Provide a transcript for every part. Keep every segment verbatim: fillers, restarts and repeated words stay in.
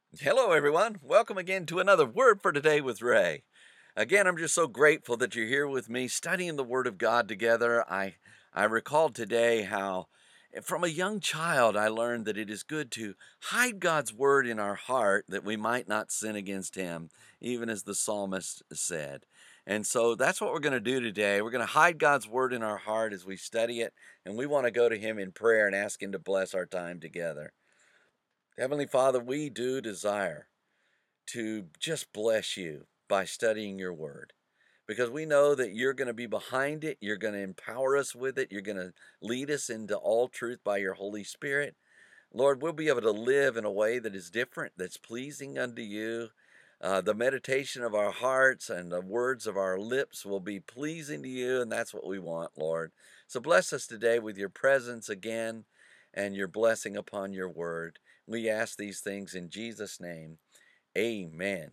Hello, everyone. Welcome again to another Word for Today with Ray. Again, I'm just so grateful that you're here with me studying the Word of God together. I, I recalled today how from a young child I learned that it is good to hide God's Word in our heart that we might not sin against Him, even as the psalmist said. And so that's what we're going to do today. We're going to hide God's Word in our heart as we study it, and we want to go to Him in prayer and ask Him to bless our time together. Heavenly Father, we do desire to just bless you by studying your word because we know that you're going to be behind it. You're going to empower us with it. You're going to lead us into all truth by your Holy Spirit. Lord, we'll be able to live in a way that is different, that's pleasing unto you. Uh, the meditation of our hearts and the words of our lips will be pleasing to you, and that's what we want, Lord. So bless us today with your presence again and your blessing upon your word. We ask these things in Jesus' name. Amen.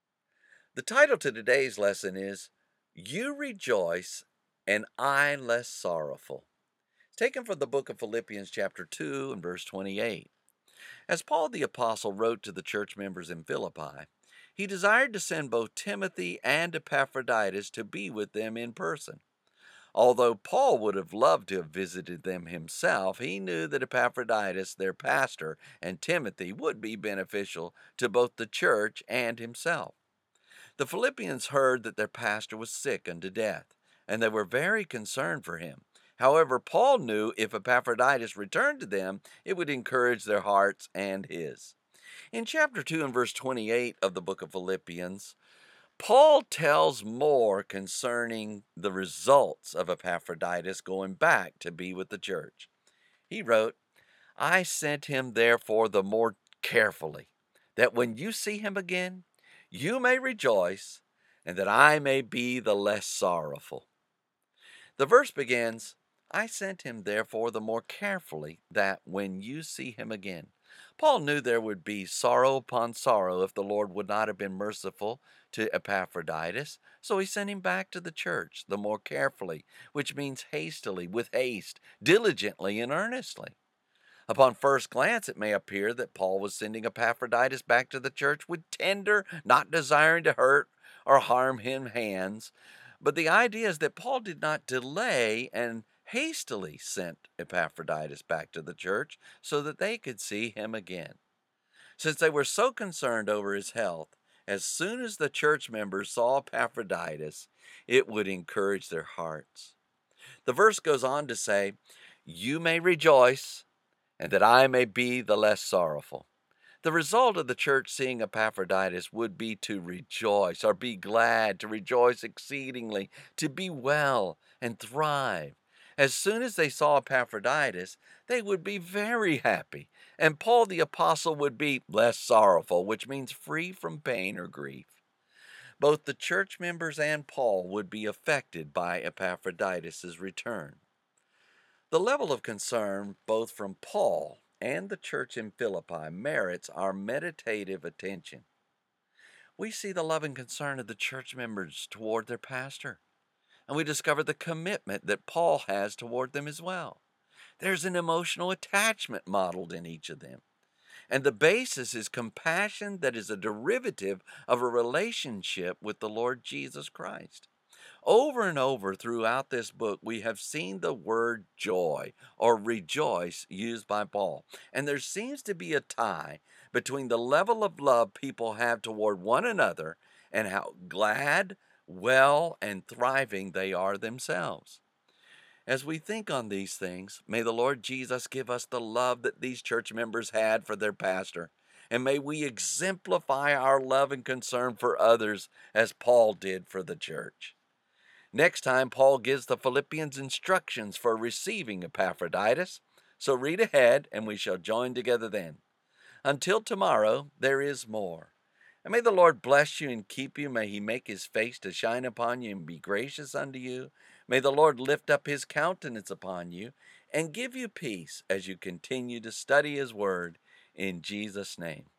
The title to today's lesson is You Rejoice and I Less Sorrowful. It's taken from the book of Philippians chapter two and verse twenty-eight. As Paul the apostle wrote to the church members in Philippi, he desired to send both Timothy and Epaphroditus to be with them in person. Although Paul would have loved to have visited them himself, he knew that Epaphroditus, their pastor, and Timothy would be beneficial to both the church and himself. The Philippians heard that their pastor was sick unto death, and they were very concerned for him. However, Paul knew if Epaphroditus returned to them, it would encourage their hearts and his. In chapter two and verse twenty-eight of the book of Philippians, Paul tells more concerning the results of Epaphroditus going back to be with the church. He wrote, I sent him therefore the more carefully, that when you see him again, you may rejoice, and that I may be the less sorrowful. The verse begins, I sent him therefore the more carefully, that when you see him again. Paul knew there would be sorrow upon sorrow if the Lord would not have been merciful to Epaphroditus, so he sent him back to the church the more carefully, which means hastily, with haste, diligently, and earnestly. Upon first glance, it may appear that Paul was sending Epaphroditus back to the church with tender, not desiring to hurt or harm him hands. But the idea is that Paul did not delay and hastily sent Epaphroditus back to the church so that they could see him again. Since they were so concerned over his health, as soon as the church members saw Epaphroditus, it would encourage their hearts. The verse goes on to say, You may rejoice, and that I may be the less sorrowful. The result of the church seeing Epaphroditus would be to rejoice, or be glad, to rejoice exceedingly, to be well and thrive. As soon as they saw Epaphroditus, they would be very happy, and Paul the apostle would be less sorrowful, which means free from pain or grief. Both the church members and Paul would be affected by Epaphroditus' return. The level of concern, both from Paul and the church in Philippi, merits our meditative attention. We see the love and concern of the church members toward their pastor, and we discover the commitment that Paul has toward them as well. There's an emotional attachment modeled in each of them, and the basis is compassion that is a derivative of a relationship with the Lord Jesus Christ. Over and over throughout this book, we have seen the word joy or rejoice used by Paul. And there seems to be a tie between the level of love people have toward one another and how glad, well, and thriving they are themselves. As we think on these things, may the Lord Jesus give us the love that these church members had for their pastor. And may we exemplify our love and concern for others as Paul did for the church. Next time, Paul gives the Philippians instructions for receiving Epaphroditus. So read ahead, and we shall join together then. Until tomorrow, there is more. And may the Lord bless you and keep you. May he make his face to shine upon you and be gracious unto you. May the Lord lift up his countenance upon you and give you peace as you continue to study his word in Jesus' name.